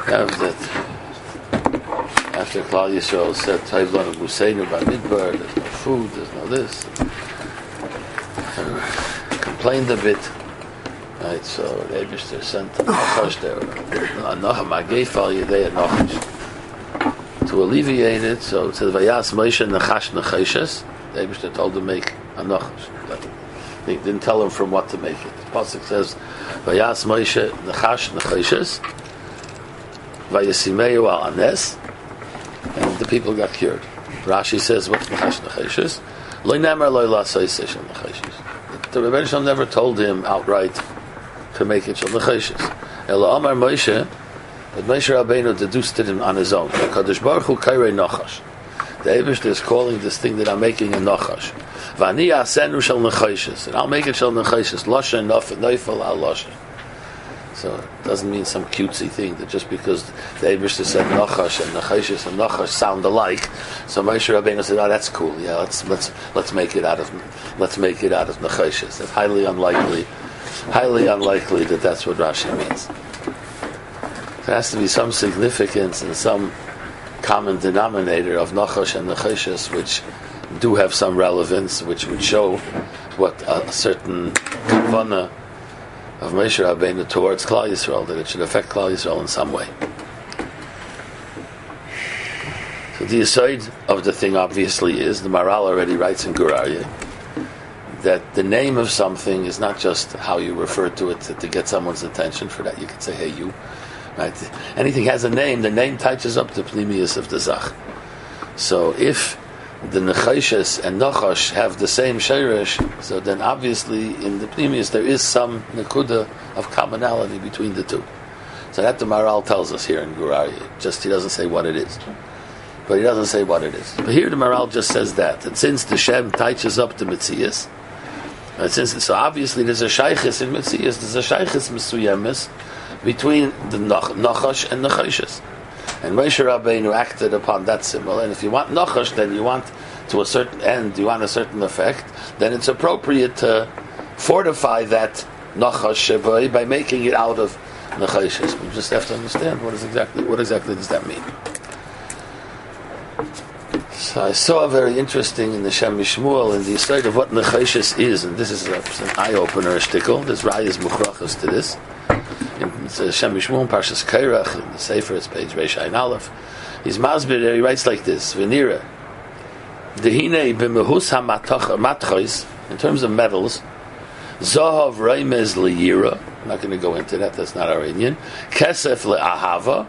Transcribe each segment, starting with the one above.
have that after Klal Yisrael said, Taivlanu Museinu Bamidbar, there's no food, there's no this. Complained a bit. Right, so the Eibishter sent a Nachash there. To alleviate it, so it says, Vayas Moshe Nachash Nachashes. The Eibishter told him to make a Nachash. He didn't tell him from what to make it. The Pasuk says, Vayas Moshe Nachash Nachashes. Vayasimeu al Anes. And the people got cured. Rashi says, what's Nachash Nachashes? Lo Namar Lo Lasai Seshel Nachashes. The Rebbeinu Shalom never told him outright to make it Shel Nachashes. Ela Amar Moshe, but Moshe Rabbeinu deduced it on his own. Kadosh Baruch Hu Kairei Nachash. The Eibishter is calling this thing that I'm making a Nachash. V'ani asenu Shel Nachashes, and I'll make it Shel Nachashes. Loshen Neifel al Loshen. So it doesn't mean some cutesy thing that just because the Eibishter said Nachash and Nachashes and Nachash sound alike, so Moshe Rabbeinu said, "Oh, that's cool. Yeah, let's make it out of Nachashes." It's highly unlikely that that's what Rashi means. There has to be some significance and some common denominator of Nachash and Nachashes which do have some relevance, which would show what a certain kavanah of Moshe Rabbeinu towards Klal Yisrael, that it should affect Klal Yisrael in some way. So the aside of the thing obviously is, the Maral already writes in Gur Aryeh, that the name of something is not just how you refer to it to get someone's attention. For that you could say, hey you. Right? Anything has a name, the name touches up the Pnimius of the Zach. So if the Nechashes and Nachash have the same Sheirish, so then obviously in the Pnimius there is some Nekuda of commonality between the two. So that the Maral tells us here in Gur Aryeh. Just he doesn't say what it is. But he doesn't say what it is. But here the Maral just says that since the Shem touches up the Metzias, so obviously there's a Shaychis in Metzias, there's a Shaychis Mesuyemis between the Nachash and Nechashes. And Moshe Rabbeinu acted upon that symbol. And if you want Nachash, then you want to a certain end, you want a certain effect, then it's appropriate to fortify that Nachash by making it out of Nechashes. We just have to understand what exactly does that mean. So I saw very interesting in the Shem Mishmuel in the side of what Nechashes is, and this is an eye-opener, a shtickle. There's Rayas Muchrachas to this. It's Shem Mishmuel, Parshas Kairach, in the Sefer, it's page Reish Ayin Aleph. He's Masbir there, he writes like this, V'nira, Dehine b'mehus ha-matchos, in terms of metals, Zahav Reimez Liyira, I'm not going to go into that, that's not our Indian, Kesef Le'ahava,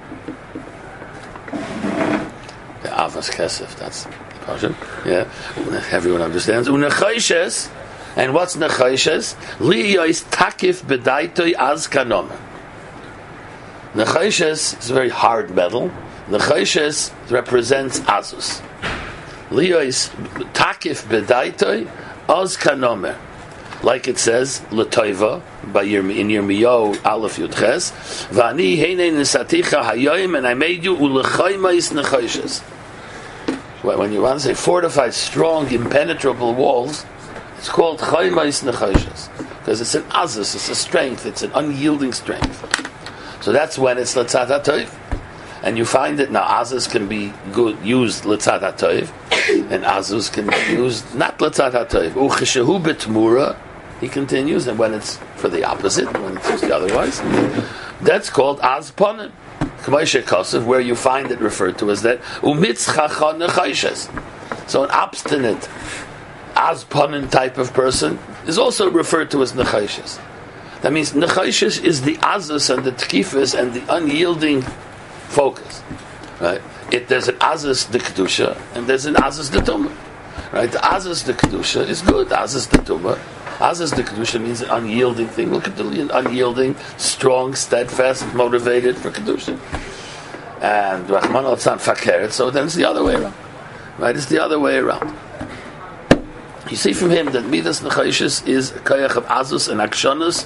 the Avas Kesef, that's the portion, yeah, everyone understands, Unechoshes, and what's Nechoshes? Liyois takif bedaitoi az kanoma. Nechoshes is a very hard metal. Nechoshes represents Azus. Liyois takif bedaitoi az kanoma. Like it says, L'toiva, in Yirmiyahu Aleph Yudches, V'ani heinei nisaticha hayoim, and I made you u'lechoymais nechoshes. When you want to say fortified, strong, impenetrable walls, it's called Chaymais Nechoshes because it's an azus, it's a strength, it's an unyielding strength. So that's when it's L'tzad HaToiv. And you find that now azus can be used L'tzad HaToiv, and azus can be used not L'tzad HaToiv. Ucheshehu betmura, he continues, and when it's for the opposite, when it's used otherwise, that's called Az Ponim. K'moshe Kosev, where you find it referred to as that Umitzchacha Nechoshes. So an obstinate Azponin type of person is also referred to as Nechoshes. That means Nechoshes is the Azus and the Tkifis and the unyielding focus. Right? There's an Azus the Kedusha and there's an Azus the Tumah. Right? The Azus the Kedusha is good. Azus the Tumah. Azus the Kedusha means an unyielding thing. Look at the unyielding, strong, steadfast, motivated for Kedusha. And Rahman al-Tzan Fakeret, so then it's the other way around. Right? It's the other way around. You see from him that Midas Nechoshes is a koyach of Azus and Akshonos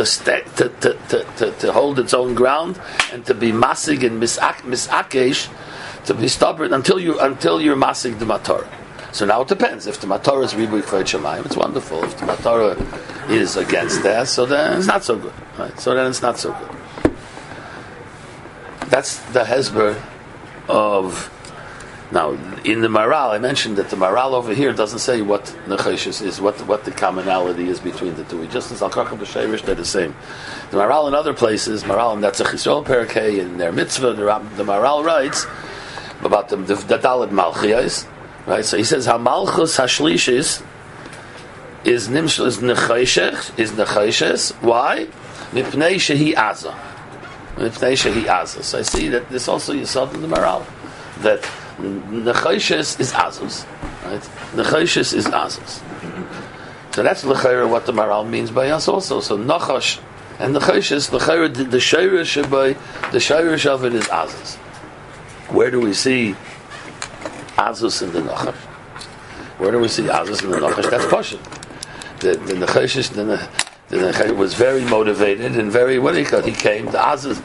to hold its own ground and to be masig and misakesh, to be stubborn until you're masig the Matorah. So now it depends. If the Matorah is Ribui Kvod Shamayim, it's wonderful. If the Matorah is against that, so then it's not so good. Right? So then it's not so good. That's the hesber of. Now, in the Maral, I mentioned that the Maral over here doesn't say what Nechoshes is, what the commonality is between the two. He just says Al-Kachim B'Sheirish, they're the same. The Maral in other places, Maral in Netzach Yisrael Perakei, in their mitzvah, the Maral writes about the Daled Malchiyos, right? So he says, HaMalchus HaShlishis is Nechoshes. Why? Mipnei Shehi Aza. Mipnei Shehi Aza. So I see that this also you saw in the Maral, that Nechoshes is Azus, right? Nechoshes is Azus. So that's l'chayra what the Maral means by us also. So Nachash and Nechoshes, l'chayra the shayrish of it is Azus. Where do we see Azus in the Nachash? Where do we see Azus in the Nachash? That's Pashut. The Nechoshes, the Nechoshes was very motivated and very, what do you call it? He came to Azus.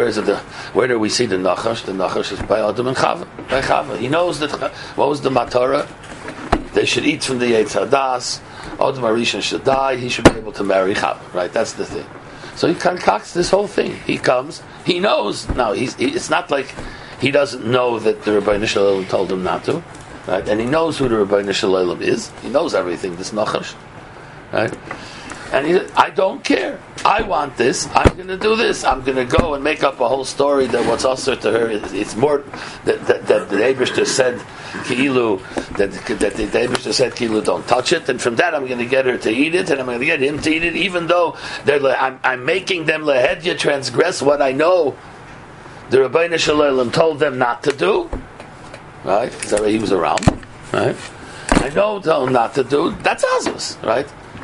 Where do we see the Nachash? The Nachash is by Adam and Chava. By Chava. He knows that, what was the Matorah? They should eat from the Eitz Hadas. Adam Arishan should die. He should be able to marry Chava. Right? That's the thing. So he concocts this whole thing. He comes. He knows. Now, it's not like he doesn't know that the Rebbeinu Shalom told him not to. Right? And he knows who the Rebbeinu Shalom is. He knows everything, this Nachash. Right? And he said, I don't care. I want this. I'm going to do this. I'm going to go and make up a whole story that what's usher to her. It's more that the Eibishter said, Ki'ilu, that the Eibishter said, Ki'ilu, don't touch it. And from that, I'm going to get her to eat it, and I'm going to get him to eat it, even though I'm making them lehedya transgress what I know the Rebbeinu Shalom told them not to do. Right? Is that right? He was around. Right? I know not to do. That's Azus. Right?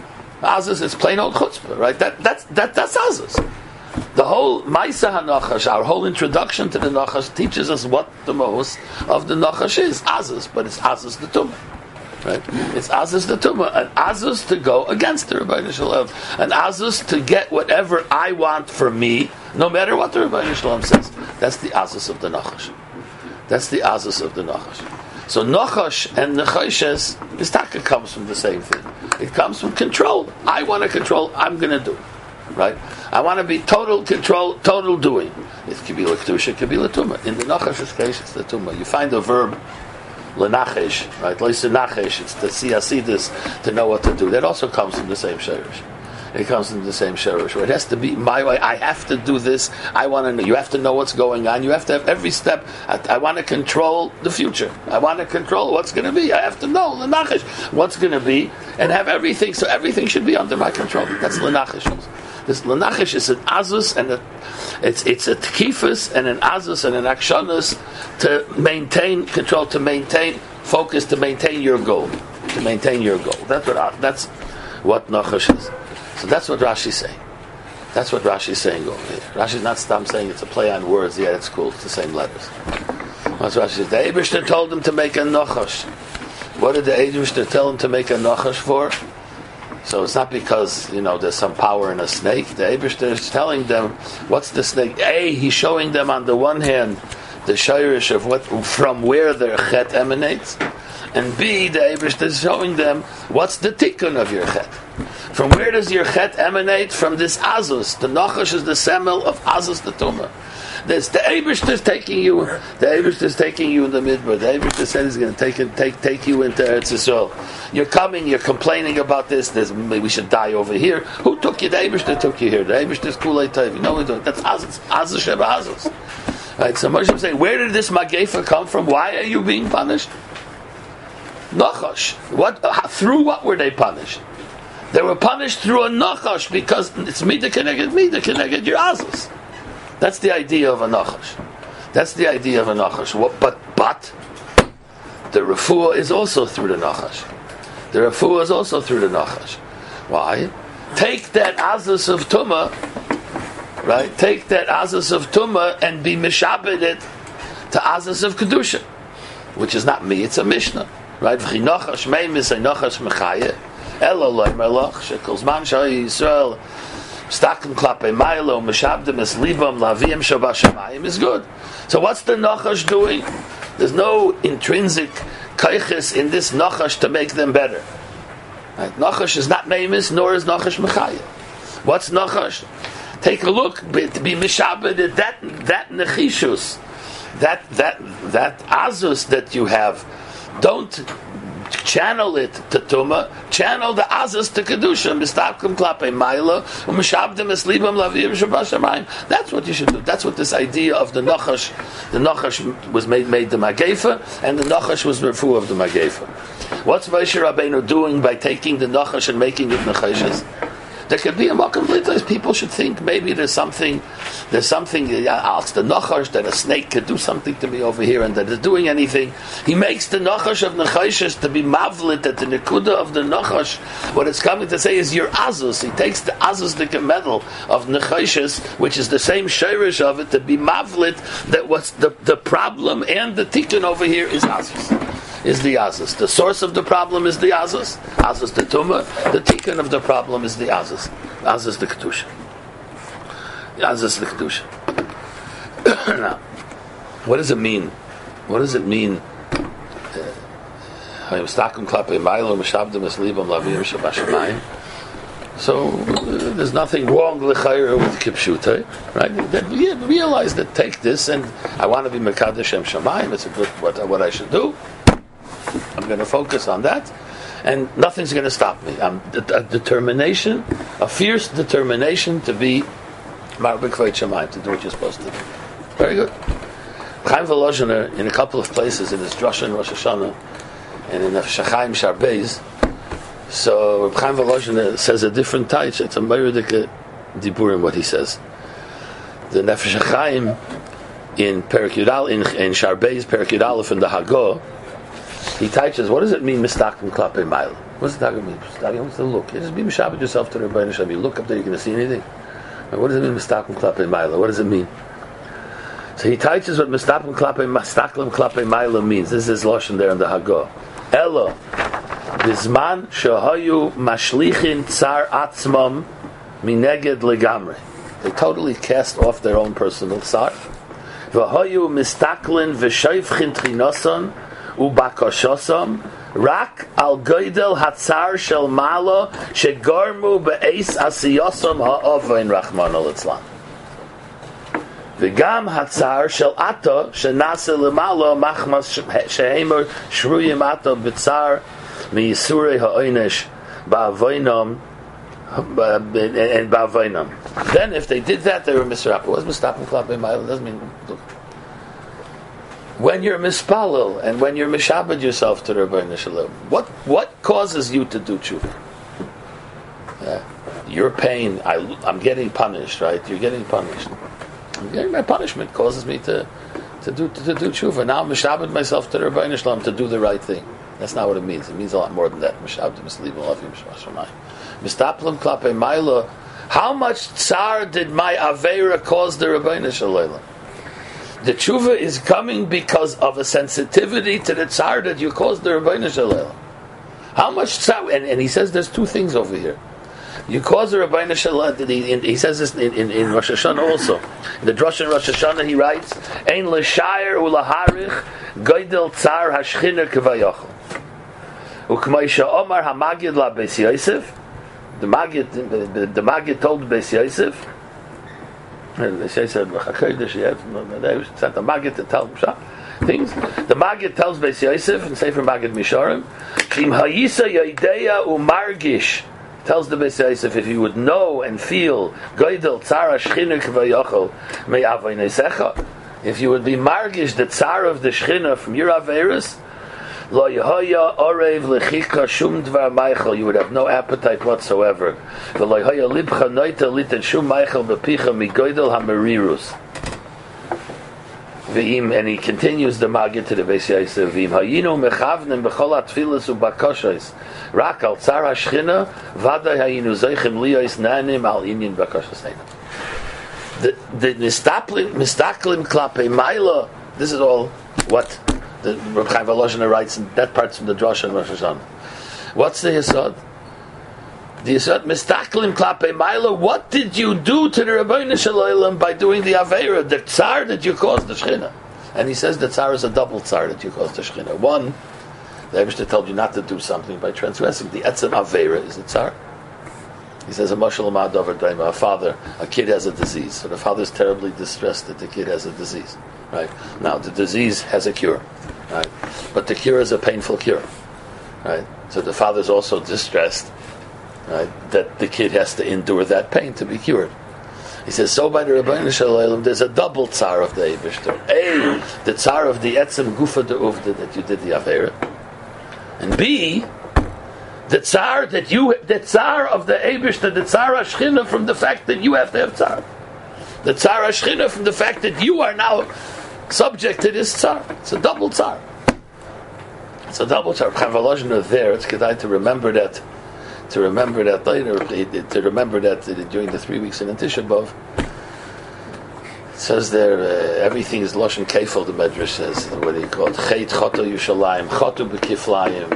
Azus is plain old chutzpah, right? That's Azus. The whole Maisa HaNachash, our whole introduction to the Nachash, teaches us what the most of the Nachash is. Azus, but it's Azus the Tumah. Right? It's Azus the Tumah. An Azus to go against the Rebbeinu Shalom. An Azus to get whatever I want for me, no matter what the Rebbeinu Shalom says. That's the Azus of the Nachash. That's the Azus of the Nachash. So Nachash and Nechoshes, this taka comes from the same thing. It comes from control. I want to control, I'm going to do. Right? I want to be total control, total doing. It could be l'kedusha, it could be l'tumah. In the Nachash's case, it's the tumah. You find the verb l'nachesh, right? L'nachesh, it's to see this, to know what to do. That also comes from the same shirish. It comes from the same shirish. Where it has to be my way. I have to do this. I want to know. You have to know what's going on. You have to have every step. I want to control the future. I want to control what's going to be. I have to know l'nachesh what's going to be and have everything. So everything should be under my control. That's l'nachesh. This l'nachesh is an azus and it's a tekifus and an azus and an akshanus to maintain control, to maintain focus, to maintain your goal, to maintain your goal. That's what nachash is. So that's what Rashi's saying. That's what Rashi's saying over here. Rashi's not saying it's a play on words. Yeah, it's cool. It's the same letters. That's what Rashi says. The Eibishter told him to make a nachash. What did the Eibishter tell him to make a nachash for? So it's not because, there's some power in a snake. The Eibishter is telling them, what's the snake? A, he's showing them on the one hand the shayrish of from where their chet emanates. And B, the Eibishter is showing them what's the tikkun of your chet. From where does your chet emanate? From this azus. The nachash is the semel of azus the tumah. The Eibishter is taking you. The Eibishter is taking you in the midbar. The Eibishter said he's going to take you into Eretz Yisrael. You're coming. You're complaining about this. We should die over here. Who took you? The Eibishter took you here. The Eibishter is kulei tov. You know what we're doing? That's azus. Azus sheba azus. Right. So Moshe is saying, where did this magefa come from? Why are you being punished? Nachash. Through what were they punished? They were punished through a nachash because it's mida keneged your azus. That's the idea of a nachash. That's the idea of a nachash. But the refuah is also through the nachash. The refuah is also through the nachash. Why? Take that azus of tumah, right? Take that azus of tumah and be mishabed it to azus of kedusha, which is not me. It's a mishnah, right? V'chinochash meimis einochash mechaye. Elaloi melach shekol zman shai Yisrael stakim klape milo meshabdim es libam lavim shabashamayim is good. So what's the nachash doing? There's no intrinsic kaiches in this nachash to make them better. Right? Nachash is not meimis, nor is nachash mechayah. What's nachash? take a look, to be mishabed, that nechishus, that azus that you have, don't channel it to Tuma, channel the azus to Kedusha, mistapkim klapei maila, u'mishabdim eslibam lavim shabashamayim. That's what you should do. That's what this idea of the Nachash was made the Magefa, and the Nachash was refu of the Magefa. What's Moshe Rabbeinu doing by taking the Nachash and making it Nechashas? There could be a Makom Litais. People should think maybe there's something, it's the Nachash, that a snake could do something to me over here and that it's doing anything. He makes the Nachash of Nechashas to be Mavlit, that the Nekuda of the Nachash, what it's coming to say is your Azus. He takes the Azus, the medal of Nechashas, which is the same Shirish of it, to be Mavlit, that what's the problem and the Tikkun over here is Azus. Is the Azus. The source of the problem is the Azus. Azus the Tumah. The Tikkun of the problem is the Azus. Azus the Kedusha. Azus the Kedusha. Now, what does it mean? What does it mean? So there's nothing wrong l'chayra with kipshuta, right? That we realize that take this and I want to be mekadosh Shem Shamayim. It's a good what I should do. I'm going to focus on that, and nothing's going to stop me. A determination, a fierce determination to be Marbek Vayt Shamayim, to do what you're supposed to do. Very good. Chaim Volozhiner, in a couple of places, in his Drasha in Rosh Hashanah, and in Nefesh HaChaim Sharbeiz, so Chaim Volozhiner says a different touch. It's a Meridike Diburim, what he says. The Nefesh HaChaim in Perek Yudal, in Sharbeiz, Perek Yudal, in the Haggadah, he teaches, what does it mean, mistakim klapei maila? What does it mean? What's the look? You just be mishabed yourself to the Rebbeinu Shalom. You look up there, you're going to see anything. What does it mean, mistakim klapei maila? What does it mean? So he teaches what mistakim klapei maila means. This is Lashon there in the Haggadah. Elo, bizman shehayu mashlichin tsar atzmam mineged legamre. They totally cast off their own personal tsar. V'hayu mistaklin v'shoifchin trinoson ubakashosam rak al goydel hatzar shel malo shegormu be'eis asiyosam ha'ovain rachman al-Itzlan v'gam hatzar shel ato shenase lemalo machmas shehemer shruyim ato b'tzar miyisurei ha'oinesh ba'avoinam and ba'avoinam. Then if they did that, they were misrapa. What's mistapim klapei ma'il? It doesn't mean when you're mispalel and when you're mishabed yourself to the Rebbeinu Shalom, what causes you to do tshuva? Your pain, I'm getting punished, right? You're getting punished. I'm getting my punishment causes me to do tshuva. Now I'm mishabed myself to the Rebbeinu Shalom to do the right thing. That's not what it means. It means a lot more than that. Mishabed misleibim lavim shmashamayim. Mistaplim klapei maila. How much tsar did my aveira cause the Rebbeinu Shalom? The tshuva is coming because of a sensitivity to the tsar that you caused the Rebbeinu Shalom. How much tsar? And he says there's two things over here. You cause the Rebbeinu Shalom. He says this in Rosh Hashanah also. In the Drasha in Rosh Hashanah he writes, "Ein l'shayir u'laharich goydel tsar hashchina k'vayochel." U'k'maisha Omar hamagid la Beis Yosef. The Magid told Beis Yosef. And they said, the Magid to tell things. The Magid tells Beis Yosef and Sefer Magid Misharim, Im Hayisa Yodeya Umargish, tells the Beis Yosef, if you would know and feel Goydel Tzara Shchina K'vayochel Me Avaynesecha, if you would be Margish, the Tzar of the Shchina from your Averis, Lo Yehoya Orev Lechika Shum Dvar Meichel, you would have no appetite whatsoever. Lo Yehoya Libcha Noita Litet Shum Meichel Bepicha Migoydel HaMerirus. And he continues the Magid to the Beis Yosef. V'im Hayinu Mechavnim B'chol HaTfilas U'Bakoshes Rak Al Tzar HaShchina Vaday Hayinu Zeichim Liyos Nanim Al Inyin Bakoshes Neina. The Mistaklim Klapei Maila, this is all what the Reb Chaim Volozhiner writes, and that part's from the Drasha and Rosh Hashanah. What's the Yesod? The Yesod, Mistaklim Klapei Maila, what did you do to the Rebbeinu Shalom by doing the Aveira, the Tsar that you caused the Shechina? And he says the Tsar is a double Tsar that you caused the Shechina. One, the Eibishter told you not to do something by transgressing. The Etzem Aveira is the Tsar. He says, a father, a kid has a disease. So the father is terribly distressed that the kid has a disease. Right? Now, the disease has a cure. Right? But the cure is a painful cure. Right? So the father is also distressed, right, that the kid has to endure that pain to be cured. He says, so by the Rebbeinu Shalom, there's a double tsar of the Eibishter. A, the tsar of the etzem gufa de uvda that you did the Aveira. And B, the tsar of the Eibishter, the tsar Ashchina from the fact that you have to have tsar. The tsar Ashchina from the fact that you are now subject to this tsar. It's a double tsar. It's a double tsar. Chavalojna there, it's kedai to remember that. To remember that later, to remember that during the 3 weeks in Tisha B'Av, it says there everything is Lashon Kefil. The Medrash says, what do you call it? Chet Choto Yushalayim, Choto B'Kiflayim,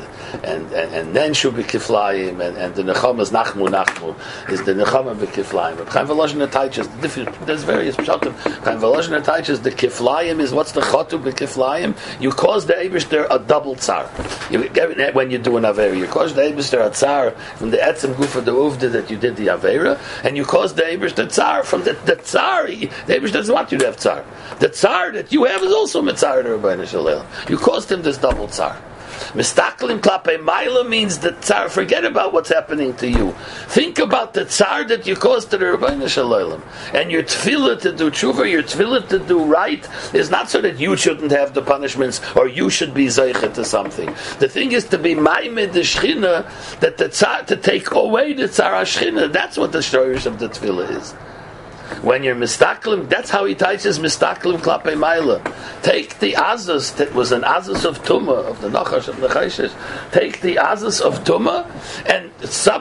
and then Shu B'Kiflayim, and the Nechama is Nachmu is the Nechama B'Kiflayim. But Chaim V'Lashon Atayches, there's various pshatim. Chaim V'Lashon Atayches, the Kiflayim is what's the Choto B'Kiflayim? You cause the Eibishter a double tsar. When you do an Aveira, you cause the Eibishter a tsar from the Etzem Gufa de Uvda that you did the Aveira, and you cause the Eibishter tsar from the tsar. The Eibush doesn't want you to have tsar. The tsar that you have is also mitzar to Rebbeinu Shalom. You caused him this double tsar. Mistaklim klape maila means the tsar. Forget about what's happening to you. Think about the tsar that you caused to the Rebbeinu Shalom. And your tefillah to do tshuva, your tefillah to do right, is not so that you shouldn't have the punishments or you should be zeichet to something. The thing is to be maimed the shchina, that the tsar, to take away the tsar shchina. That's what the shorish of the tefillah is. When you're mistaklim, that's how he teaches mistaklim klape maila. Take the azus that was an azus of tumah, of the nachash of the chayshes. Take the azus of tumah and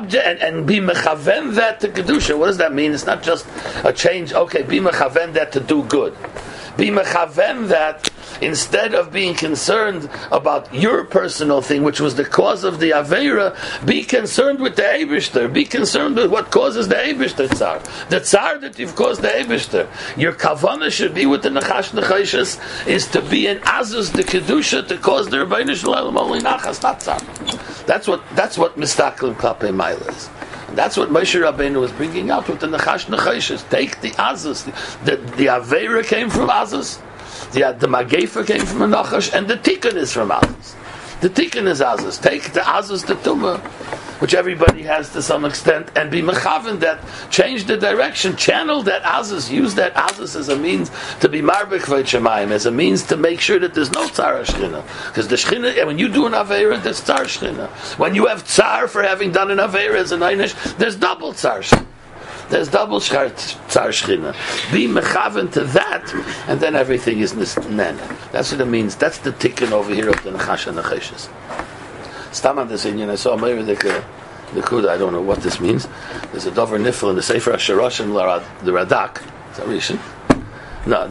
and be mechaven that to kedusha. What does that mean? It's not just a change. Okay, be mechaven that to do good. Be mechaven that instead of being concerned about your personal thing, which was the cause of the Aveira, be concerned with the Eibishter. Be concerned with what causes the Eibishter tsar. The tsar that you've caused the Eibishter. Your kavanah should be with the Nachash Nechashes, is to be an Azus, the Kedusha, to cause the Rebbeinu Shalom only Nachas, not tsar. That's what Mistaklim Klape Maila is. And that's what Moshe Rabbeinu was bringing out with the Nachash Nechashes. Take the Azus. The Aveira came from Azus. The Magefa came from a Nachash, and the Tikkun is from Azus. The Tikkun is Azus. Take the Azus, the Tumah, which everybody has to some extent, and be mechaven that, change the direction, channel that Azus, use that Azus as a means to be marbek v'et shemayim, as a means to make sure that there's no tzar shchina. Because the shchina, when you do an Aveira, there's tzar shchina. When you have tzar for having done an Aveira as an Einish, there's double tzar shchina. There's double tzar shchina. Be mechaven to that, and then everything is nena. That's what it means. That's the tikkun over here of the Nachash and Nechashes. Stam on this Indian, I saw maybe the Kuda, I don't know what this means. There's a Dover Nifl in the Sefer HaSharoshim, the Radak. Is that Rishon? No,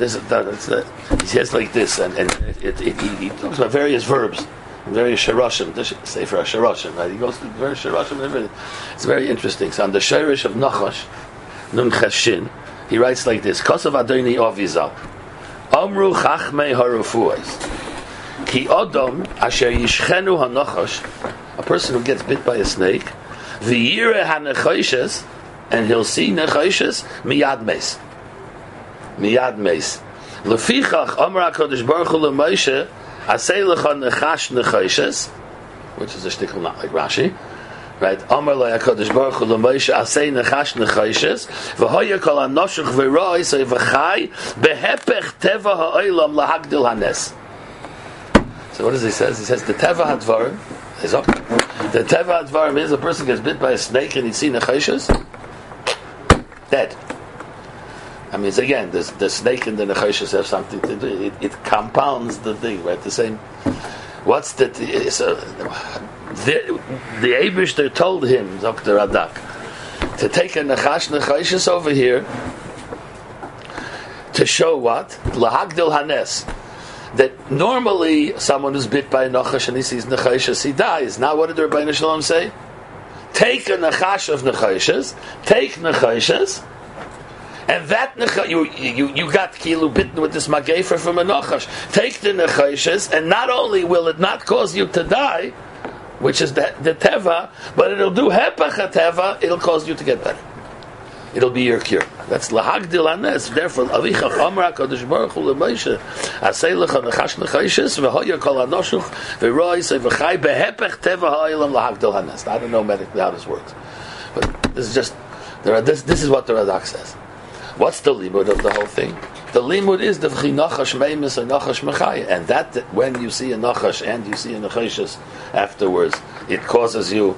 he says like this, and he talks about various verbs, various Sharoshim, the Sefer HaSharoshim, right? He goes through various Sharoshim, it's very interesting. So on the Shirish of Nachash, Nun Chashin, he writes like this, Kosav Adoni Ovizal, Amru Chachmei Harufuais, Ki Odom Asher Yishchenu HaNachash, a person who gets bit by a snake, V'yireh HaNechoshes, and he'll see Nechoshes, Miyad Meis. Miyad Meis. Lefichach Amar HaKadosh Baruch Hu LeMoshe, Asei Lecha Nechash Nechoshes, which is a shtickle not like Rashi, right? Amar HaKadosh Baruch Hu LeMoshe, Asei Nechash Nechoshes, V'hoya Kol HaNoshech V'roi, So V'chai, Behepech Teva HaOlam Lahagdil HaNes. So what does he say? He says the Teva Hadvarim is up. The Teva Hadvarim is a person gets bit by a snake and he's seen Nechoshes, dead. I mean, it's again, the snake and the Nechoshes have something to do. It compounds the thing, right? The same. What's the Eibishter told him, Dr. Radak, to take a Nechoshes over here to show what? Lahagdil Hanes. That normally someone who's bit by a Nachash and he sees Nechoshes, he dies. Now what did the Rebbeinu Shalom say? Take a Nachash of Nechoshes, take Nechoshes, and that you got kilu bitten with this Magefer from a Nachash. Take the Nechoshes, and not only will it not cause you to die, which is the teva, but it'll do hepach teva. It'll cause you to get better. It'll be your cure. That's lahagdil anes. Therefore, avichach amra kadosh baruch hu leMoshe asay lecha nechash nechayshis v'hoya kol anoshuch v'roi say v'chai behepech teva ha'olam lahagdil anes. I don't know medically how this works, but this is just this is what the Radak says. What's the limud of the whole thing? The limud is the v'chinachash meimis and nachash mechaya, and that when you see a nachash and you see a nechayshis afterwards, it causes you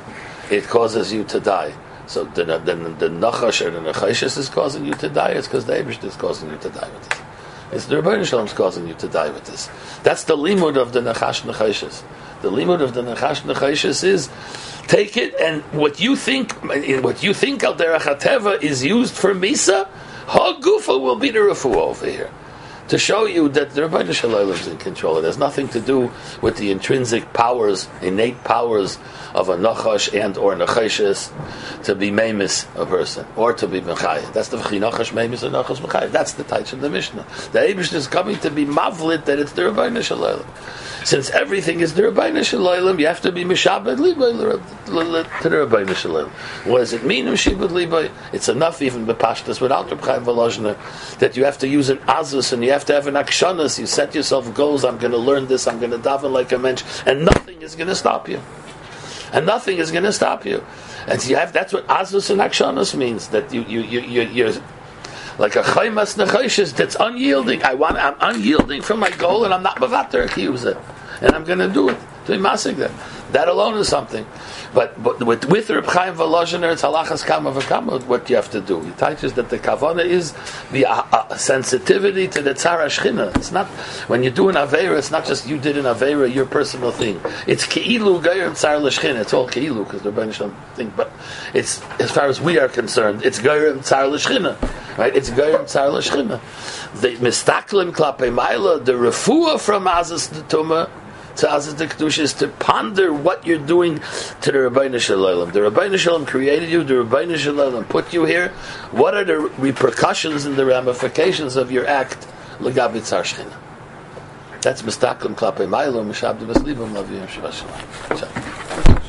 to die. So the nachash or the nechayshis is causing you to die. It's because the Eibishter is causing you to die with this. It's the Rebbeinu Shalom is causing you to die with this. That's the limud of the nachash nechayshis. The limud of the nachash nechayshis is take it, and what you think al derech hateva is used for misa, hagufa will be the refuah over here. To show you that the Rebbeinu Shalom is in control. It has nothing to do with the intrinsic powers, innate powers of a nachash and or nechayshis to be meimis a person or to be mechayah. That's the v'chinachash meimis and nachash mechayah. That's the taich of the Mishnah. The Eibishter is coming to be mavlit that it's the Rebbeinu Shalom. Since everything is the Rebbeinu Shalom, you have to be mishabed libay to the Rebbeinu Shalom. What does it mean mishabed libay? It's enough even bepashtas without Reb Chaim Volozhiner that you have to use an azus and you have to have an akshanas. You set yourself goals. I'm going to learn this. I'm going to daven like a mensch, and nothing is going to stop you. And nothing is going to stop you. And so you have, that's what azus and akshanas means. That you're like a chaymas nechayshis that's unyielding. I'm unyielding from my goal, and I'm not mevater kiyuza, and I'm going to do it. To be masig that alone is something. But with Reb Chaim Volozhiner, it's halachas kama v'kama. What you have to do, he teaches that the kavana is the sensitivity to the tzara shchina. It's not when you do an aveira. It's not just you did an aveira, your personal thing. It's keilu gayrim tzara l'shchina. It's all keilu because the Rebbeinu Shalom thing. But it's as far as we are concerned, it's gayrim tzara l'shchina. Right? It's gayrim tzara l'shchina. The mistaklim klapei ma'ila, the refuah from azas the tumah to azas the kedusha is to ponder what you're doing to the Rebbeinu Shalom. The Rebbeinu Shalom created you. The Rebbeinu Shalom put you here. What are the repercussions and the ramifications of your act? L'gabi tzar shchina. That's mistaklim klapei ma'ila, mishabdu b'slibam laviyim shabbat shalom.